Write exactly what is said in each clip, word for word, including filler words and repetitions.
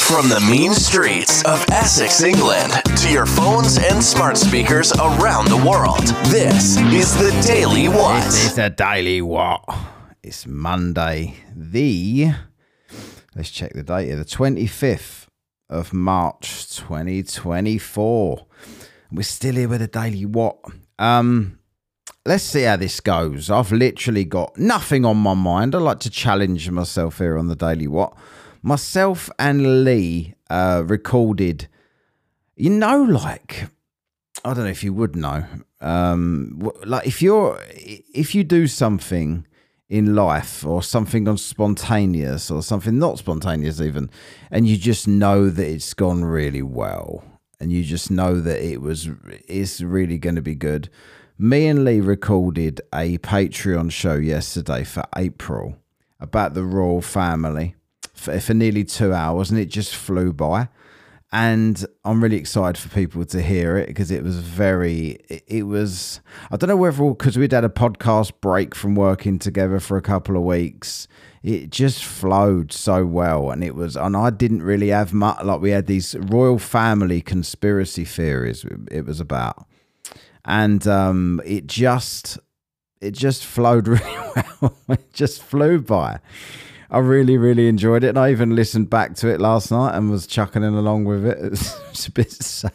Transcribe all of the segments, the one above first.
From the mean streets of Essex, England, to your phones and smart speakers around the world, this is the Daily What. It's, it's a Daily What. It's Monday, the, let's check the date here, the twenty-fifth of March, twenty twenty-four. We're still here with a Daily What. Um, let's see how this goes. I've literally got nothing on my mind. I like to challenge myself here on the Daily What. Myself and Lee uh, recorded, you know, like, I don't know if you would know, um, like if you're, if you do something in life or something on spontaneous or something not spontaneous even, and you just know that it's gone really well and you just know that it was, it's really going to be good. Me and Lee recorded a Patreon show yesterday for April about the royal family. For, for nearly two hours, and it just flew by. And I'm really excited for people to hear it because it was very, it, it was, I don't know whether, because we'd had a podcast break from working together for a couple of weeks, it just flowed so well. And it was, and I didn't really have much, like we had these royal family conspiracy theories it was about. And um, it just, it just flowed really well. It just flew by. I really, really enjoyed it. And I even listened back to it last night and was chuckling along with it. It's a bit sad.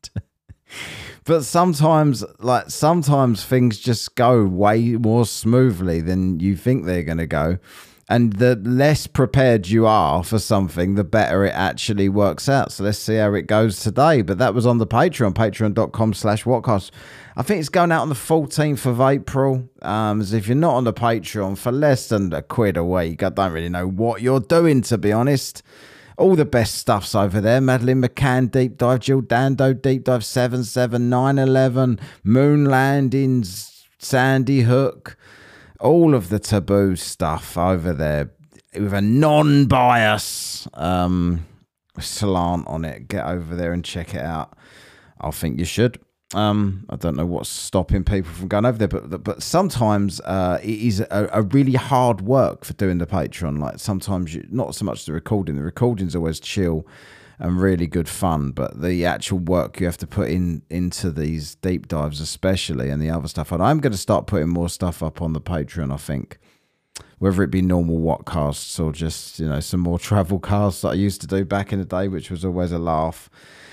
But sometimes, like, sometimes things just go way more smoothly than you think they're going to go. And the less prepared you are for something, the better it actually works out. So let's see how it goes today. But that was on the Patreon, patreon.com slash whatcast. I think it's going out on the fourteenth of April. Um, as if you're not on the Patreon for less than a quid a week, I don't really know what you're doing, to be honest. All the best stuff's over there. Madeline McCann Deep Dive, Jill Dando Deep Dive, seven seven, nine eleven, Moon Landings, Sandy Hook. All of the taboo stuff over there with a non-bias um, slant on it. Get over there and check it out. I think you should. Um, I don't know what's stopping people from going over there, but but sometimes uh, it is a, a really hard work for doing the Patreon. Like sometimes, you, not so much the recording. The recording's always chill and really good fun, but the actual work you have to put in into these deep dives, especially, and the other stuff. And I'm going to start putting more stuff up on the Patreon, I think, whether it be normal Whatcasts or just, you know, some more travel casts that I used to do back in the day, which was always a laugh.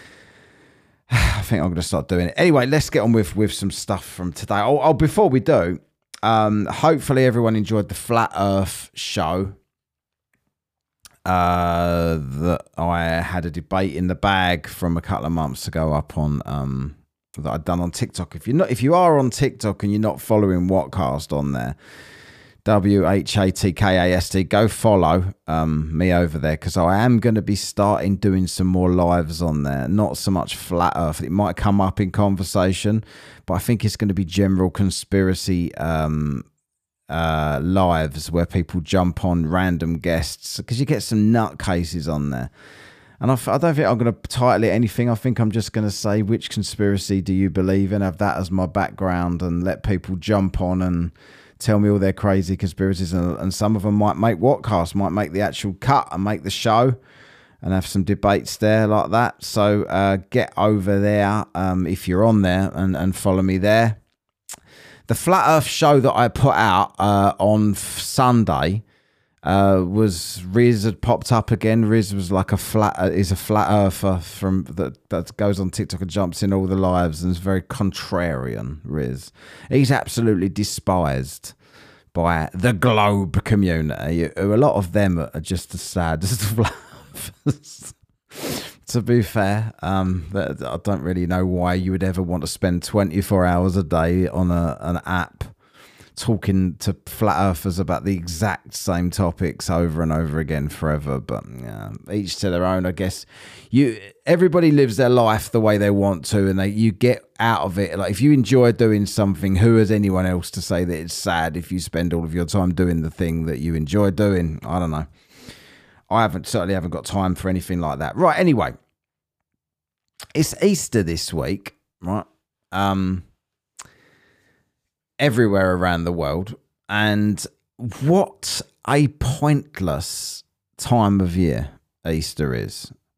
I think I'm going to start doing it. Anyway, let's get on with, with some stuff from today. Oh, oh before we do, um, hopefully everyone enjoyed the Flat Earth show. Uh, that I had a debate in the bag from a couple of months ago up on um that I'd done on TikTok. If you're not, if you are on TikTok and you're not following Whatcast on there, W H A T K A S T, go follow um me over there because I am going to be starting doing some more lives on there. Not so much Flat Earth. It might come up in conversation, but I think it's going to be general conspiracy um. uh lives where people jump on random guests because you get some nutcases on there, and I, I don't think I'm going to title it anything. I think I'm just going to say, which conspiracy do you believe in, have that as my background and let people jump on and tell me all their crazy conspiracies, and, and some of them might make Whatcast, might make the actual cut and make the show and have some debates there like that. So uh get over there um if you're on there and and follow me there. The Flat Earth show that I put out uh, on Sunday uh, was Riz had popped up again. Riz was like a flat, uh, is a flat earther from that that goes on TikTok and jumps in all the lives and is very contrarian. Riz, he's absolutely despised by the globe community. A lot of them are just as sad as the flat earthers. To be fair, um, I don't really know why you would ever want to spend twenty-four hours a day on a, an app talking to flat earthers about the exact same topics over and over again forever. But yeah, each to their own, I guess. You, everybody lives their life the way they want to, and they you get out of it. Like if you enjoy doing something, who is anyone else to say that it's sad if you spend all of your time doing the thing that you enjoy doing? I don't know. I haven't certainly haven't got time for anything like that. Right, anyway. It's Easter this week, right? Um everywhere around the world. And what a pointless time of year Easter is.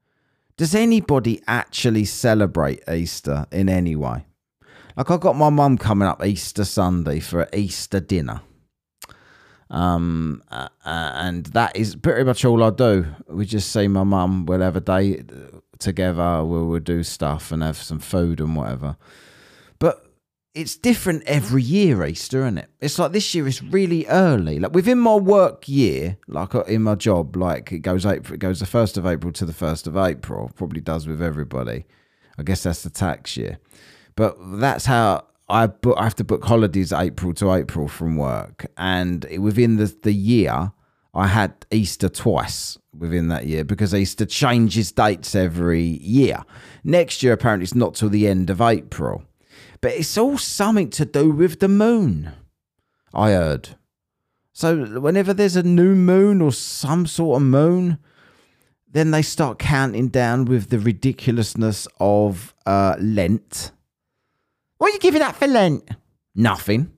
Does anybody actually celebrate Easter in any way? Like, I've got my mum coming up Easter Sunday for an Easter dinner. Um, uh, uh, and that is pretty much all I do. We just see my mum, we'll have a day together, we'll, we'll do stuff and have some food and whatever. But it's different every year, Easter, isn't it? It's like this year is really early. Like within my work year, like in my job, like it goes April, it goes the first of April to the first of April. Probably does with everybody. I guess that's the tax year. But that's how I book. I have to book holidays April to April from work, and within the the year, I had Easter twice within that year because Easter changes dates every year. Next year, apparently, it's not till the end of April, but it's all something to do with the moon, I heard. So whenever there's a new moon or some sort of moon, then they start counting down with the ridiculousness of uh, Lent. What are you giving up for Lent? Nothing.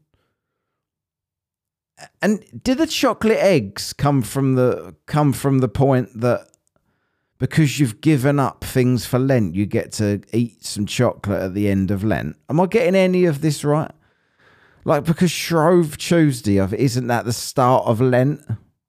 And did the chocolate eggs come from the come from the point that because you've given up things for Lent, you get to eat some chocolate at the end of Lent? Am I getting any of this right? Like, because Shrove Tuesday, isn't that the start of Lent?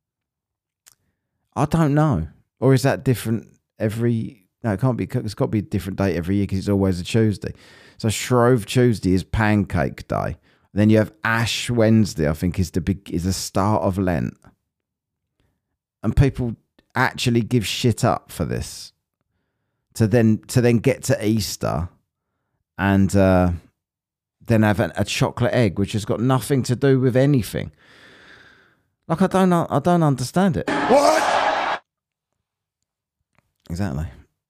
I don't know. Or is that different every... No, it can't be. It's got to be a different date every year because it's always a Tuesday. So Shrove Tuesday is Pancake Day. Then you have Ash Wednesday, I think, is the big is the start of Lent. And people actually give shit up for this. To then to then get to Easter and uh, then have a, a chocolate egg, which has got nothing to do with anything. Like I don't I don't understand it. What? Exactly.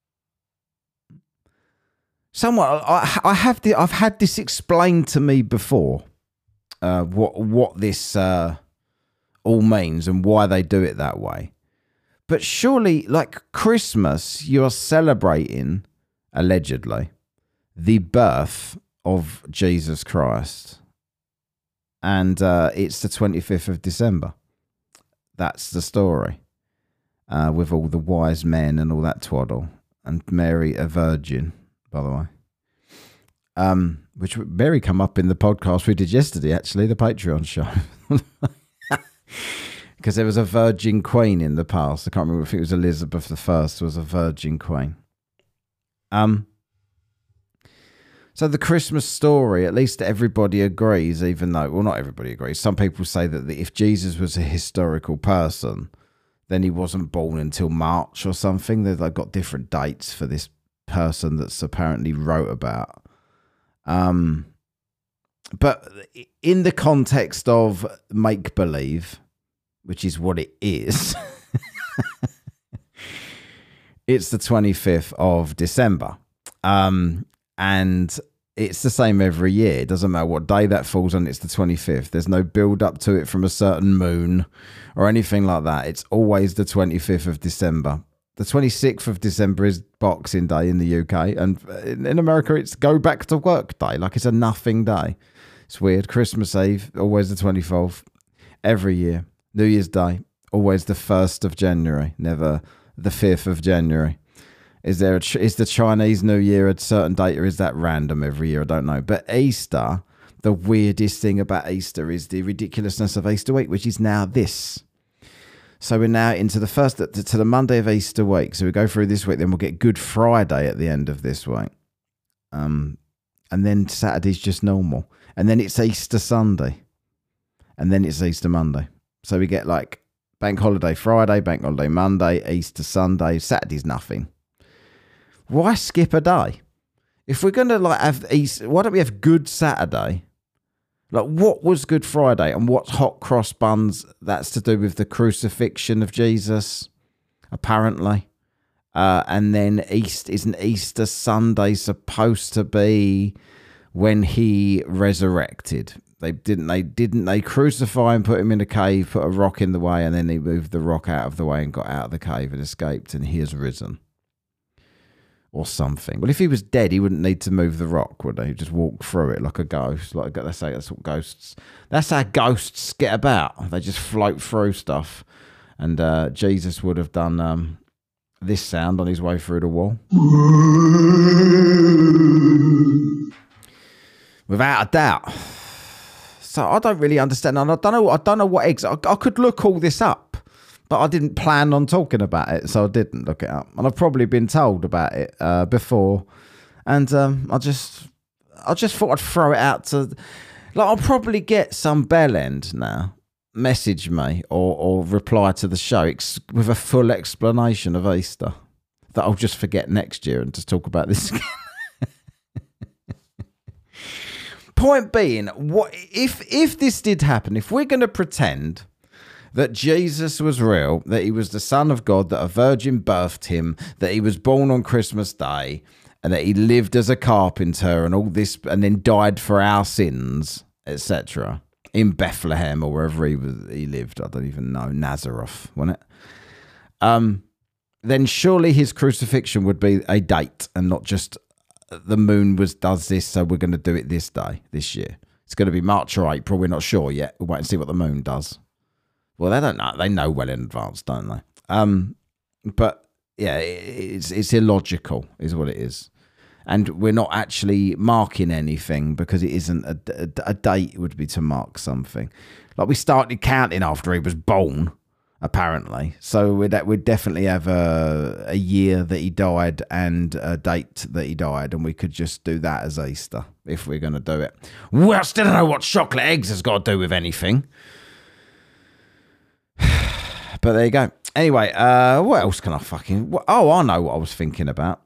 Somewhat, I, I have the, I've had this explained to me before, uh, what what this uh, all means and why they do it that way. But surely, like Christmas, you are celebrating, allegedly, the birth of Jesus Christ. And uh, it's the twenty-fifth of December. That's the story. Uh, with all the wise men and all that twaddle. And Mary, a virgin. By the way, um, which Mary come up in the podcast we did yesterday, actually, the Patreon show, because there was a virgin queen in the past. I can't remember if it was Elizabeth the First was a virgin queen. Um, so the Christmas story, at least everybody agrees, even though, well, not everybody agrees. Some people say that the, if Jesus was a historical person, then he wasn't born until March or something. They've like, got different dates for this person that's apparently wrote about. Um, but in the context of make-believe, which is what it is, it's the twenty-fifth of December. Um, and it's the same every year. It doesn't matter what day that falls on, it's the twenty-fifth. There's no build up to it from a certain moon or anything like that. It's always the twenty-fifth of December. The twenty-sixth of December is Boxing Day in the U K, and in America it's go back to work day, like it's a nothing day. It's weird. Christmas Eve, always the twenty-fourth, every year. New Year's Day, always the first of January, never the fifth of January. Is there a, is the Chinese New Year a certain date, or is that random every year? I don't know. But Easter, the weirdest thing about Easter is the ridiculousness of Easter week, which is now this. So we're now into the first, to the Monday of Easter week. So we go through this week, then we'll get Good Friday at the end of this week. Um, and then Saturday's just normal. And then it's Easter Sunday. And then it's Easter Monday. So we get like Bank Holiday Friday, Bank Holiday Monday, Easter Sunday. Saturday's nothing. Why skip a day? If we're going to like have Easter, why don't we have Good Saturday? Like, what was Good Friday and what's hot cross buns? That's to do with the crucifixion of Jesus, apparently. Uh, and then East isn't Easter Sunday supposed to be when he resurrected? They didn't. They didn't. They crucify him, put him in a cave, put a rock in the way, and then he moved the rock out of the way and got out of the cave and escaped. And he has risen. Or something. Well, if he was dead, he wouldn't need to move the rock, would he? He'd just walk through it like a ghost. Like that's how, that's what ghosts. That's how ghosts get about. They just float through stuff. And uh, Jesus would have done um, this sound on his way through the wall. Without a doubt. So I don't really understand. And I don't know. I don't know what eggs. I, I could look all this up, but I didn't plan on talking about it, so I didn't look it up. And I've probably been told about it uh, before, and um, I just, I just thought I'd throw it out to. Like, I'll probably get some bell end now message me or or reply to the show ex- with a full explanation of Easter that I'll just forget next year and just talk about this again. Point being, what if if this did happen? If we're going to pretend that Jesus was real, that he was the Son of God, that a virgin birthed him, that he was born on Christmas Day, and that he lived as a carpenter and all this, and then died for our sins, et cetera, in Bethlehem or wherever he was, he lived. I don't even know, Nazareth, wasn't it? Um, then surely his crucifixion would be a date and not just the moon was does this, so we're going to do it this day, this year. It's going to be March or April. We're not sure yet. We'll wait and see what the moon does. Well, they don't know. They know well in advance, don't they? Um, but yeah, it's it's illogical, is what it is. And we're not actually marking anything because it isn't a, a, a date. It would be to mark something. Like, we started counting after he was born, apparently. So we'd, we'd definitely have a, a year that he died and a date that he died, and we could just do that as Easter if we're going to do it. Well, I still don't know what chocolate eggs has got to do with anything. But there you go. Anyway, uh, what else can I fucking... Oh, I know what I was thinking about.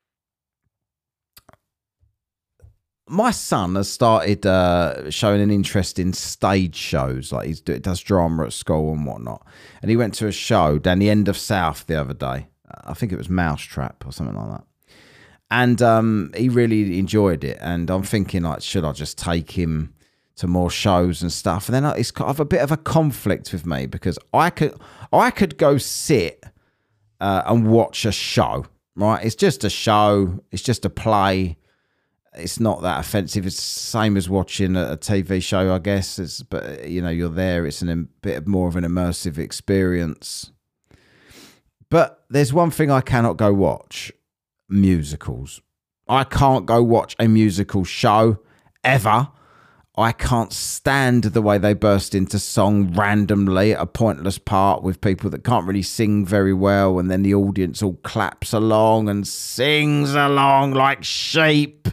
My son has started uh, showing an interest in stage shows. Like, he does drama at school and whatnot. And he went to a show down the end of South the other day. I think it was Mousetrap or something like that. And um, he really enjoyed it. And I'm thinking, like, should I just take him to more shows and stuff? And then it's kind of a bit of a conflict with me, because I could I could go sit uh, and watch a show, right? It's just a show. It's just a play. It's not that offensive. It's the same as watching a, a T V show, I guess. It's, but, you know, you're there. It's an, a bit more of an immersive experience. But there's one thing I cannot go watch: musicals. I can't go watch a musical show ever. I can't stand the way they burst into song randomly at a pointless part with people that can't really sing very well, and then the audience all claps along and sings along like sheep.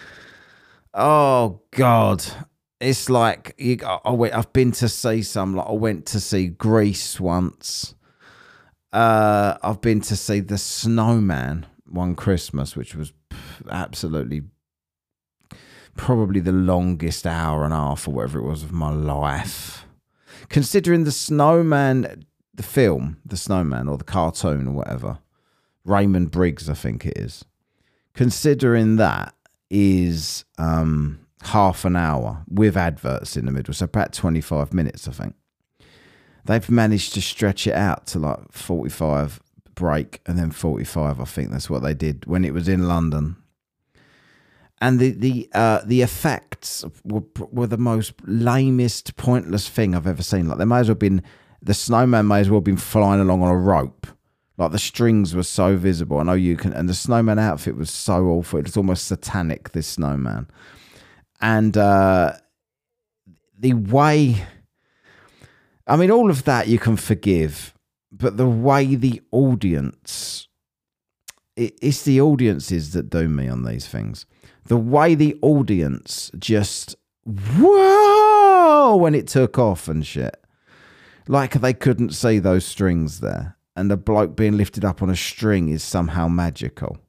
Oh, God. It's like, you, I went, I've been to see some, like I went to see Grease once. Uh, I've been to see The Snowman one Christmas, which was absolutely... probably the longest hour and a half or whatever it was of my life. Considering The Snowman, the film, The Snowman, or the cartoon or whatever, Raymond Briggs, I think it is. Considering that is um, half an hour with adverts in the middle, so about twenty-five minutes, I think. They've managed to stretch it out to like forty-five break and then forty-five. I think that's what they did when it was in London. And the the uh, the effects were were the most lamest, pointless thing I've ever seen. Like, they may as well have been, the snowman may as well have been flying along on a rope. Like, the strings were so visible. I know you can, and the snowman outfit was so awful. It was almost satanic, this snowman. And uh, the way, I mean, all of that you can forgive, but the way the audience, it, it's the audiences that do me on these things. The way the audience just, whoa, when it took off and shit. Like they couldn't see those strings there. And the bloke being lifted up on a string is somehow magical.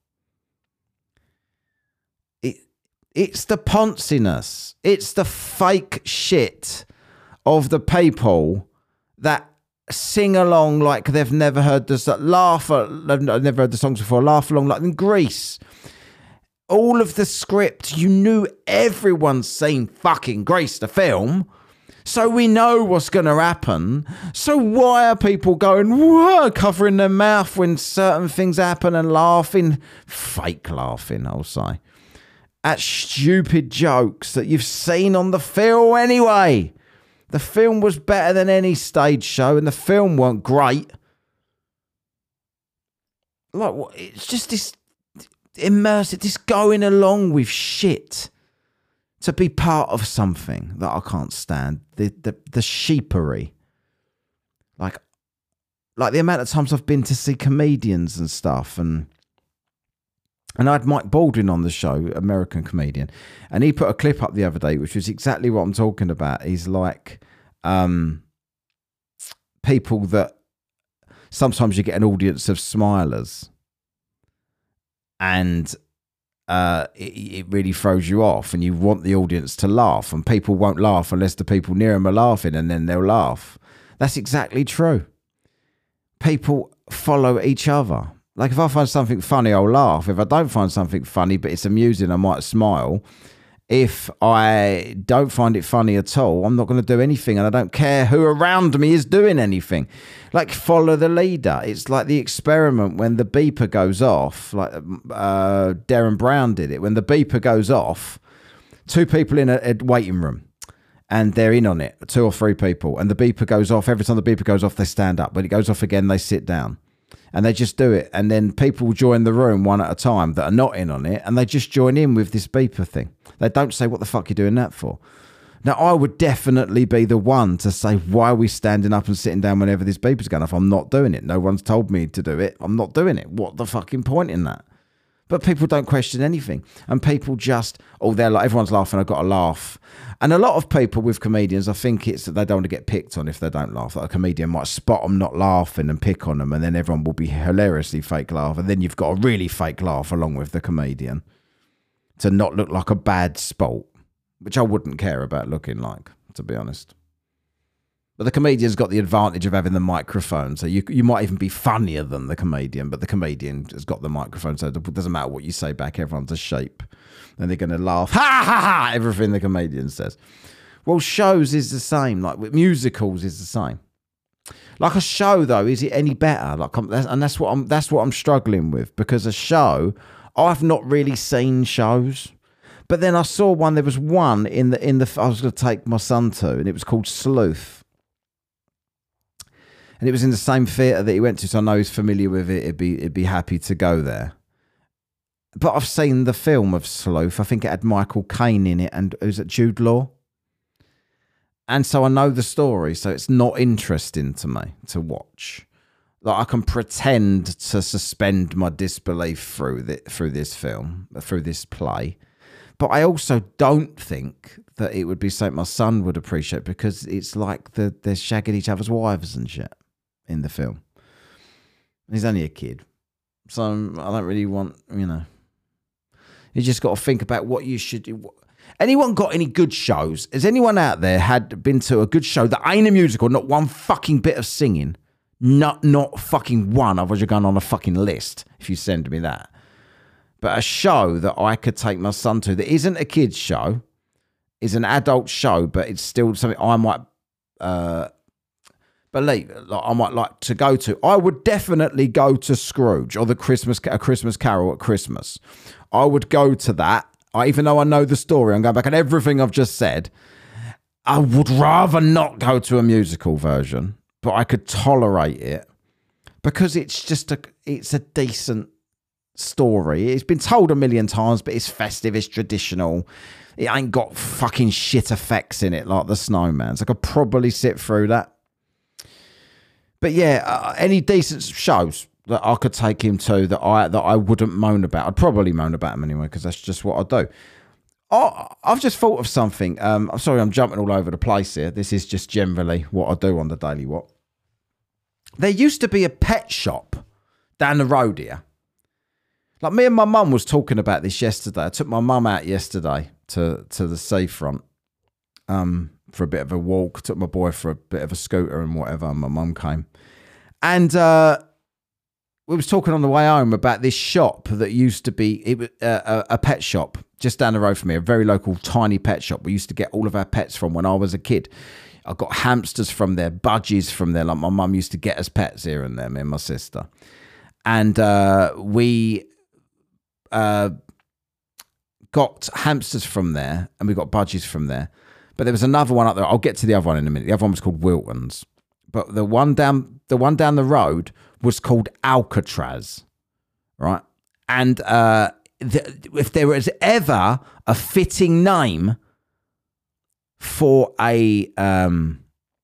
It, it's the ponciness. It's the fake shit of the people that sing along like they've never heard this, laugh, they've never heard the songs before, laugh along like in Grease. All of the script, you knew everyone's seen fucking Grease, the film. So we know what's going to happen. So why are people going, whoa, covering their mouth when certain things happen and laughing? Fake laughing, I'll say. At stupid jokes that you've seen on the film anyway. The film was better than any stage show and the film weren't great. like, it's just this immersive, this going along with shit to be part of something that I can't stand. The the the sheepery. Like, like the amount of times I've been to see comedians and stuff, and and I had Mike Baldwin on the show, American comedian, and he put a clip up the other day, which was exactly what I'm talking about. He's like, um, people that sometimes you get an audience of smilers, and uh, it, it really throws you off, and you want the audience to laugh, and people won't laugh unless the people near them are laughing, and then they'll laugh. That's exactly true. People follow each other. Like, if I find something funny, I'll laugh. If I don't find something funny, but it's amusing, I might smile. If I don't find it funny at all, I'm not going to do anything, and I don't care who around me is doing anything. Like, follow the leader. It's like the experiment when the beeper goes off, like uh, Darren Brown did it. When the beeper goes off, two people in a, a waiting room, and they're in on it, two or three people, and the beeper goes off. Every time the beeper goes off, they stand up. When it goes off again, they sit down. And they just do it. And then people join the room one at a time that are not in on it, and they just join in with this beeper thing. They don't say, what the fuck are you doing that for? Now, I would definitely be the one to say, why are we standing up and sitting down whenever this beeper's going off? I'm not doing it. No one's told me to do it. I'm not doing it. What the fucking point in that? But people don't question anything. And people just, oh, they're like, everyone's laughing, I've got to laugh. And a lot of people with comedians, I think it's that they don't want to get picked on if they don't laugh. Like, a comedian might spot them not laughing and pick on them, and then everyone will be hilariously fake laugh. And then you've got a really fake laugh along with the comedian to not look like a bad sport, which I wouldn't care about looking like, to be honest. But the comedian's got the advantage of having the microphone, so you you might even be funnier than the comedian, but the comedian has got the microphone, so it doesn't matter what you say back, everyone's a shape. And they're going to laugh, ha, ha, ha, everything the comedian says. Well, shows is the same, like with musicals is the same. Like a show, though, is it any better? Like, and that's what I'm that's what I'm struggling with, because a show, I've not really seen shows. But then I saw one, there was one in the, in the I was going to take my son to, and it was called Sleuth. And it was in the same theatre that he went to, so I know he's familiar with it. It'd be, it'd be happy to go there. But I've seen the film of Sleuth. I think it had Michael Caine in it, and was it Jude Law? And so I know the story, so it's not interesting to me to watch. Like, I can pretend to suspend my disbelief through the, through this film, through this play. But I also don't think that it would be something my son would appreciate, because it's like the, they're shagging each other's wives and shit in the film. He's only a kid. So I don't really want, you know. You just got to think about what you should do. Anyone got any good shows? Has anyone out there had been to a good show that ain't a musical, not one fucking bit of singing? Not, not fucking one. Otherwise you're going on a fucking list if you send me that. But a show that I could take my son to that isn't a kid's show, is an adult show, but it's still something I might uh, believe, like I might like to go to. I would definitely go to Scrooge or the Christmas a Christmas Carol at Christmas. I would go to that. I, even though I know the story, I'm going back on everything I've just said. I would rather not go to a musical version, but I could tolerate it because it's just a it's a decent story. It's been told a million times, but it's festive, it's traditional. It ain't got fucking shit effects in it like the Snowman's. I could probably sit through that. But yeah, uh, any decent shows that I could take him to that I that I wouldn't moan about. I'd probably moan about him anyway, because that's just what I do. Oh, I've just thought of something. Um, I'm sorry, I'm jumping all over the place here. This is just generally what I do on the Daily What. There used to be a pet shop down the road here. Like, me and my mum was talking about this yesterday. I took my mum out yesterday to, to the seafront um, for a bit of a walk. Took my boy for a bit of a scooter and whatever. And my mum came. And uh, we was talking on the way home about this shop that used to be it was, uh, a, a pet shop just down the road from here. A very local, tiny pet shop. We used to get all of our pets from when I was a kid. I got hamsters from there, budgies from there. Like, my mum used to get us pets here and there, me and my sister. And uh, we... Uh, got hamsters from there, and we got budgies from there. But there was another one up there. I'll get to the other one in a minute. The other one was called Wilton's, but the one down the one down the road was called Alcatraz. right? And uh, the, if there was ever a fitting name for a um,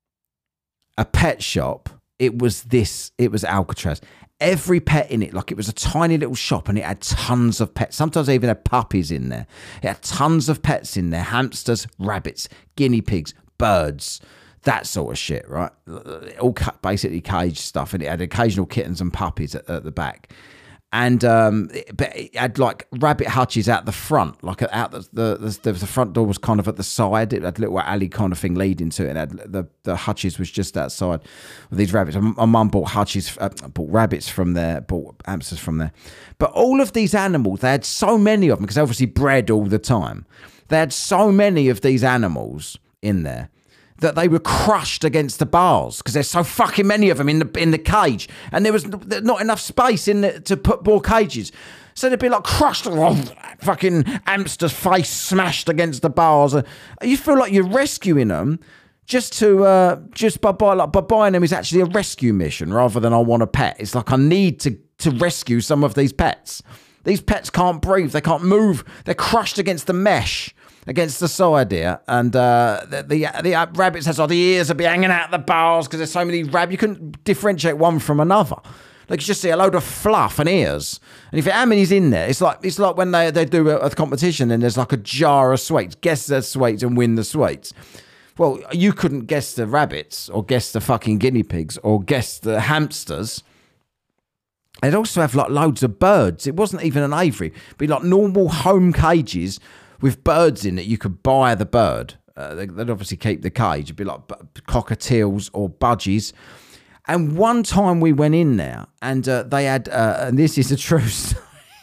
a pet shop, it was this. It was Alcatraz. Every pet in it, like it was a tiny little shop, and it had tons of pets. Sometimes they even had puppies in there. It had tons of pets in there: hamsters, rabbits, guinea pigs, birds, that sort of shit, right? All basically caged stuff, and it had occasional kittens and puppies at, at the back. And um, it, but it had like rabbit hutches out the front, like out the the, the the front door was kind of at the side. It had a little alley kind of thing leading to it. And it had the the hutches was just outside with these rabbits. My mum bought hutches, uh, bought rabbits from there, bought hamsters from there. But all of these animals, they had so many of them because they obviously bred all the time. They had so many of these animals in there that they were crushed against the bars because there's so fucking many of them in the in the cage, and there was not enough space in the, to put more cages. So they'd be like crushed, oh, fucking hamster's face smashed against the bars. You feel like you're rescuing them just to uh, just by, by like by buying them is actually a rescue mission rather than I want a pet. It's like I need to to rescue some of these pets. These pets can't breathe, they can't move, they're crushed against the mesh. Against the side here, and uh, the the, the uh, rabbits has all the ears will be hanging out the bars because there's so many rabbits. You couldn't differentiate one from another. Like you just see a load of fluff and ears, and if how many's in there, it's like it's like when they they do a, a competition and there's like a jar of sweets. Guess the sweets and win the sweets. Well, you couldn't guess the rabbits or guess the fucking guinea pigs or guess the hamsters. They'd also have like loads of birds. It wasn't even an aviary. It'd be like normal home cages with birds in it. You could buy the bird. Uh, they'd obviously keep the cage. It'd be like cockatiels or budgies. And one time we went in there and uh, they had, uh, and this is a true story,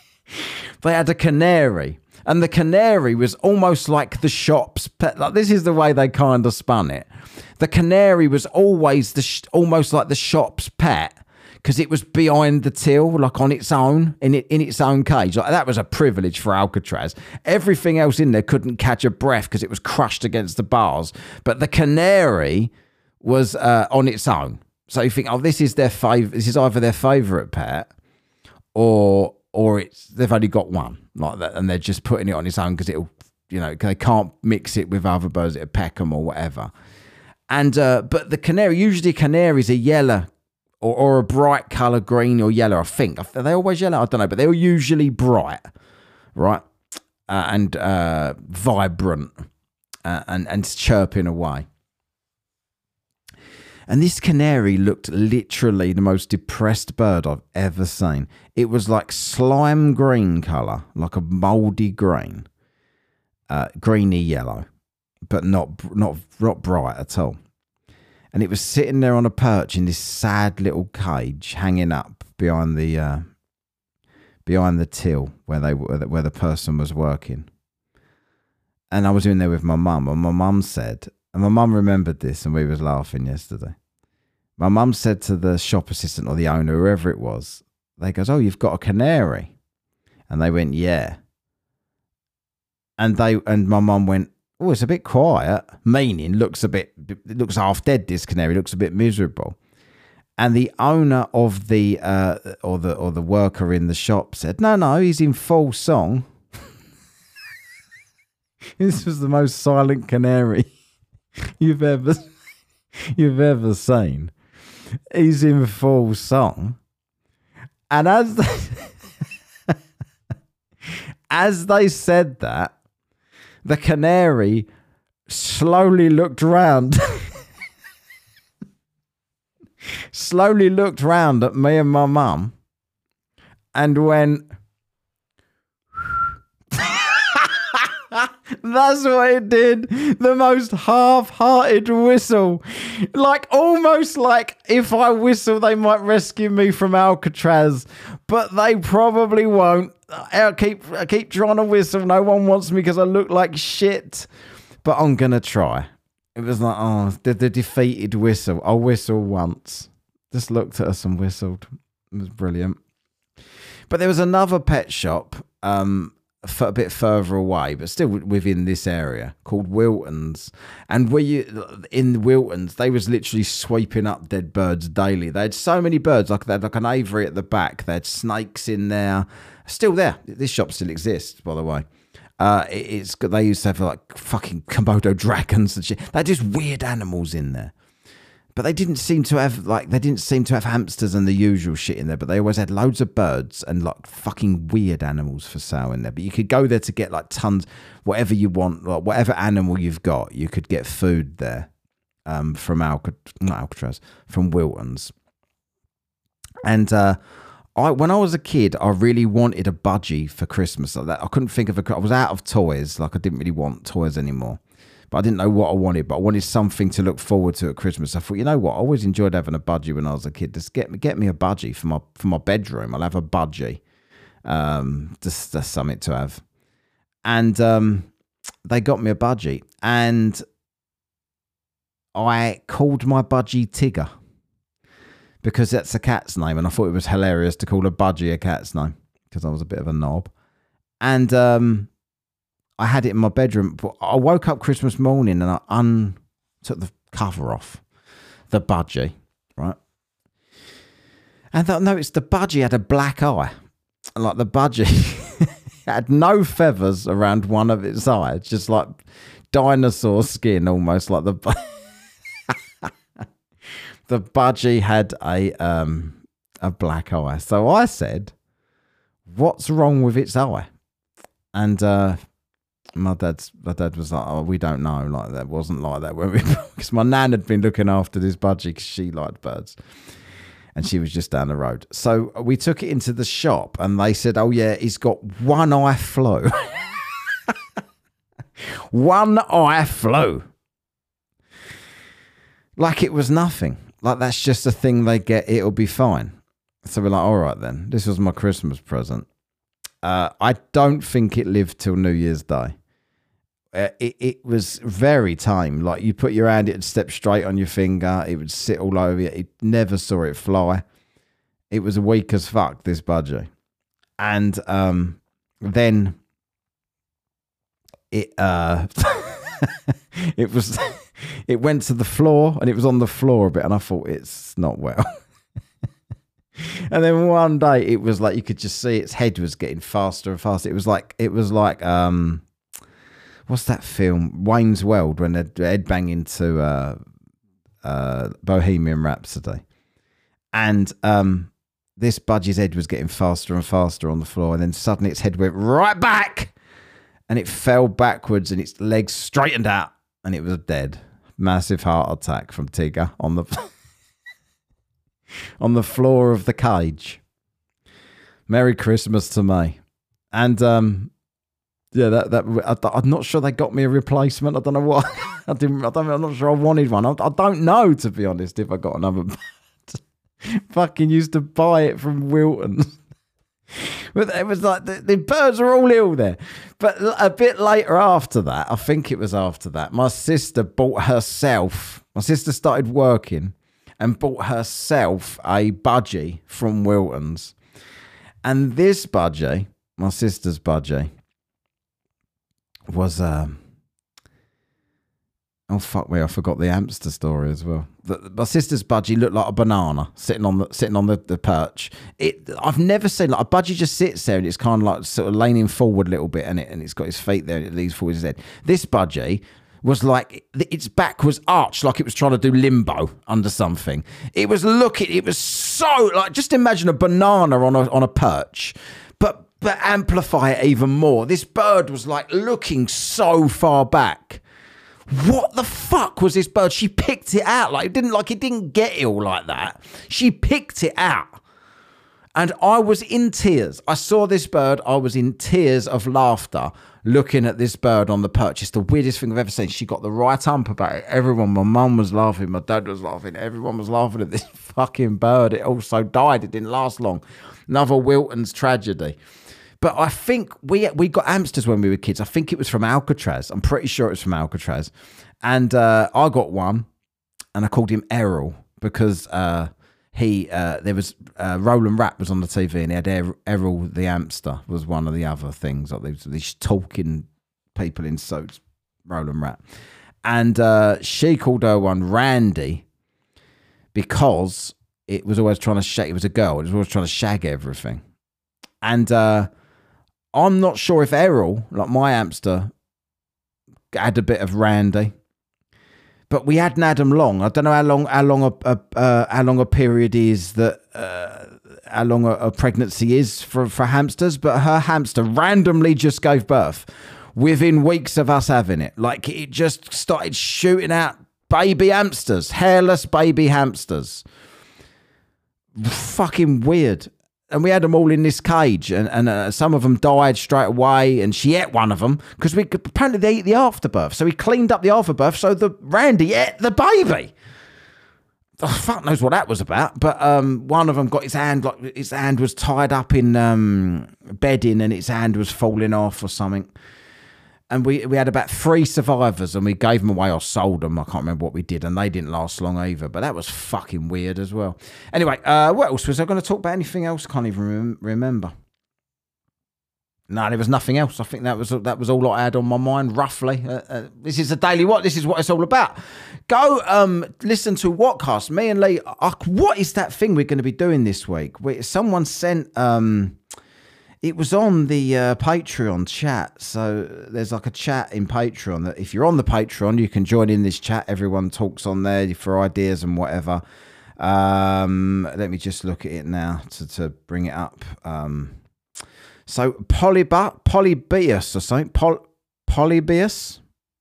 they had a canary. And the canary was almost like the shop's pet. Like this is the way they kind of spun it. The canary was always the sh- almost like the shop's pet. Because it was behind the till, like on its own, in it in its own cage. Like that was a privilege for Alcatraz. Everything else in there couldn't catch a breath because it was crushed against the bars. But the canary was uh, on its own. So you think, oh, this is their fav- This is either their favourite pet, or or it's they've only got one like that, and they're just putting it on its own because it'll, you know, they can't mix it with other birds, it'll peck them or whatever. And uh, but the canary, usually canaries are yellow. Or, or a bright colour, green or yellow, I think. Are they always yellow? I don't know, but they're usually bright, right? Uh, and uh, vibrant uh, and, and chirping away. And this canary looked literally the most depressed bird I've ever seen. It was like slime green colour, like a mouldy green, uh, greeny yellow, but not not not bright at all. And it was sitting there on a perch in this sad little cage, hanging up behind the uh, behind the till where they where the person was working. And I was in there with my mum, and my mum said, and my mum remembered this, and we was laughing yesterday. My mum said to the shop assistant or the owner, whoever it was, they goes, "Oh, you've got a canary," and they went, "Yeah." And they and my mum went, "Oh, it's a bit quiet," meaning looks a bit, it looks half dead, this canary, looks a bit miserable. And the owner of the, uh, or the or the worker in the shop said, no, no, he's in full song. This was the most silent canary you've ever, you've ever seen. He's in full song. And as they, as they said that, the canary slowly looked round, slowly looked round at me and my mum and went, that's what it did. The most half-hearted whistle. Like, almost like if I whistle, they might rescue me from Alcatraz, but they probably won't. I keep, I keep trying to whistle. No one wants me because I look like shit, but I'm going to try. It was like, oh, the, the defeated whistle. I'll whistle once. Just looked at us and whistled. It was brilliant. But there was another pet shop um, f- a bit further away, but still within this area, called Wiltons. And where you in Wiltons, they was literally sweeping up dead birds daily. They had so many birds, like they had like an aviary at the back. They had snakes in there, still there. This shop still exists, by the way. Uh, it, it's they used to have like fucking Komodo dragons and shit. They had just weird animals in there. But they didn't seem to have, like, they didn't seem to have hamsters and the usual shit in there, but they always had loads of birds and, like, fucking weird animals for sale in there. But you could go there to get, like, tons, whatever you want, like, whatever animal you've got, you could get food there um, from Alca- not Alcatraz, from Wiltons. And uh, I, when I was a kid, I really wanted a budgie for Christmas. Like that. I couldn't think of a, I was out of toys, like, I didn't really want toys anymore. But I didn't know what I wanted, but I wanted something to look forward to at Christmas. I thought, you know what? I always enjoyed having a budgie when I was a kid. Just get me, get me a budgie for my for my bedroom. I'll have a budgie. Um, just, just something to have. And um, they got me a budgie. And I called my budgie Tigger. Because that's a cat's name. And I thought it was hilarious to call a budgie a cat's name. Because I was a bit of a knob. And... um. I had it in my bedroom, but I woke up Christmas morning and I un took the cover off the budgie, right? And I noticed the budgie had a black eye. Like the budgie had no feathers around one of its eyes, just like dinosaur skin, almost like the the budgie had a um a black eye. So I said, "What's wrong with its eye?" And uh My dad's, my dad was like, oh, we don't know. Like, that wasn't like that. Because my nan had been looking after this budgie because she liked birds. And she was just down the road. So we took it into the shop and they said, oh, yeah, he's got one eye flu. One eye flu. Like it was nothing. Like that's just a thing they get. It'll be fine. So we're like, all right then. This was my Christmas present. Uh, I don't think it lived till New Year's Day. Uh, it, it was very tame. Like you put your hand, it would step straight on your finger. It would sit all over you. It never saw it fly. It was weak as fuck, this budgie. And um, then it uh, it was it went to the floor and it was on the floor a bit. And I thought it's not well. And then one day it was like you could just see its head was getting faster and faster. It was like it was like um, what's that film? Wayne's World, when they're headbanging to uh, uh, Bohemian Rhapsody, and um, this budgie's head was getting faster and faster on the floor, and then suddenly its head went right back, and it fell backwards, and its legs straightened out, and it was dead. Massive heart attack from Tigger on the. on the floor of the cage. Merry Christmas to me. And um yeah, that that I, I'm not sure they got me a replacement. I don't know what. I didn't. I don't. I'm not sure I wanted one. I, I don't know, to be honest, if I got another. Fucking used to buy it from Wilton. But it was like the, the birds were all ill there. But a bit later after that, I think it was after that, my sister bought herself. My sister started working. And bought herself a budgie from Wilton's. And this budgie, my sister's budgie, was, um, oh, fuck me, I forgot the hamster story as well. The, my sister's budgie looked like a banana sitting on the sitting on the, the perch. It, I've never seen, like, a budgie just sits there and it's kind of like sort of leaning forward a little bit and, it, and it's got his feet there and it leans forward his head. This budgie was like, its back was arched like it was trying to do limbo under something. It was looking, it was so, like, just imagine a banana on a on a perch, but but amplify it even more. This bird was like looking so far back. What the fuck was this bird? She picked it out. Like, it didn't, like, it didn't get ill like that. She picked it out. And I was in tears. I saw this bird. I was in tears of laughter looking at this bird on the perch. It's the weirdest thing I've ever seen. She got the right ump about it. Everyone, my mum was laughing. My dad was laughing. Everyone was laughing at this fucking bird. It also died. It didn't last long. Another Wilton's tragedy. But I think we we got hamsters when we were kids. I think it was from Alcatraz. I'm pretty sure it was from Alcatraz. And uh, I got one and I called him Errol because... Uh, he uh, there was uh, Roland Rat was on the T V, and he had er- Errol the hamster was one of the other things, like these, these talking people in suits, Roland Rat, and uh, she called her one Randy because it was always trying to shag. It was a girl. It was always trying to shag everything, and uh, I'm not sure if Errol, like my hamster, had a bit of Randy. But we hadn't had them long. I don't know how long, how long a, a uh, how long a period is that, uh, how long a, a pregnancy is for for hamsters. But her hamster randomly just gave birth within weeks of us having it. Like it just started shooting out baby hamsters, hairless baby hamsters. Fucking weird. And we had them all in this cage, and, and uh, some of them died straight away, and she ate one of them, because we apparently they eat the afterbirth, so we cleaned up the afterbirth, so the Randy ate the baby. Oh, fuck knows what that was about, but um, one of them got his hand, like his hand was tied up in um, bedding, and its hand was falling off or something. And we, we had about three survivors, and we gave them away or sold them. I can't remember what we did, and they didn't last long either. But that was fucking weird as well. Anyway, uh, what else? Was I going to talk about anything else? Can't even rem- remember. No, there was nothing else. I think that was that was all I had on my mind, roughly. Uh, uh, this is a Daily What? This is what it's all about. Go um, listen to Whatcast. Me and Lee, uh, what is that thing we're going to be doing this week? We, someone sent... Um, It was on the uh, Patreon chat. So there's like a chat in Patreon that if you're on the Patreon, you can join in this chat. Everyone talks on there for ideas and whatever. Um, let me just look at it now to, to bring it up. Um, so Polyba, Polybius or something. Poly, Polybius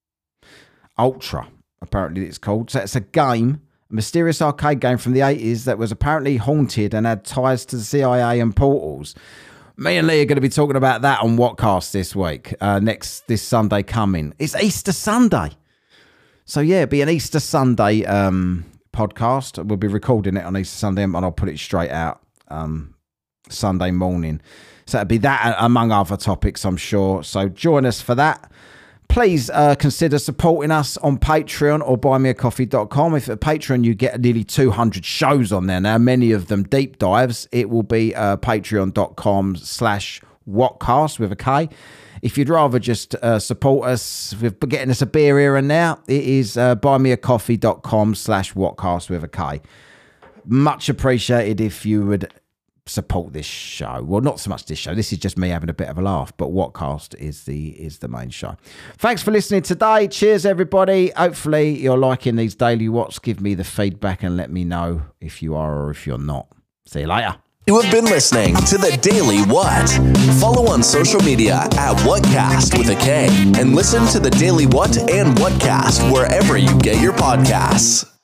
Ultra, apparently it's called. So it's a game, a mysterious arcade game from the eighties that was apparently haunted and had ties to the C I A and portals. Me and Lee are going to be talking about that on Whatcast this week, uh, next this Sunday coming. It's Easter Sunday. So, yeah, it'll be an Easter Sunday um, podcast. We'll be recording it on Easter Sunday, and I'll put it straight out um, Sunday morning. So it'll be that, among other topics, I'm sure. So join us for that. Please uh, consider supporting us on Patreon or buy me a coffee dot com. If at Patreon you get nearly two hundred shows on there now, many of them deep dives, it will be uh, patreon dot com slash Whatcast with a K. If you'd rather just uh, support us with getting us a beer here and now, it is uh, buy me a coffee dot com slash Whatcast with a K. Much appreciated if you would support this show. Well, not so much this show. This is just me having a bit of a laugh, but Whatcast is the is the main show. Thanks for listening today. Cheers, everybody. Hopefully you're liking these daily What's. Give me the feedback and let me know if you are or if you're not. See you later. You have been listening to The Daily What. Follow on social media at Whatcast with a K, and listen to The Daily What and Whatcast wherever you get your podcasts.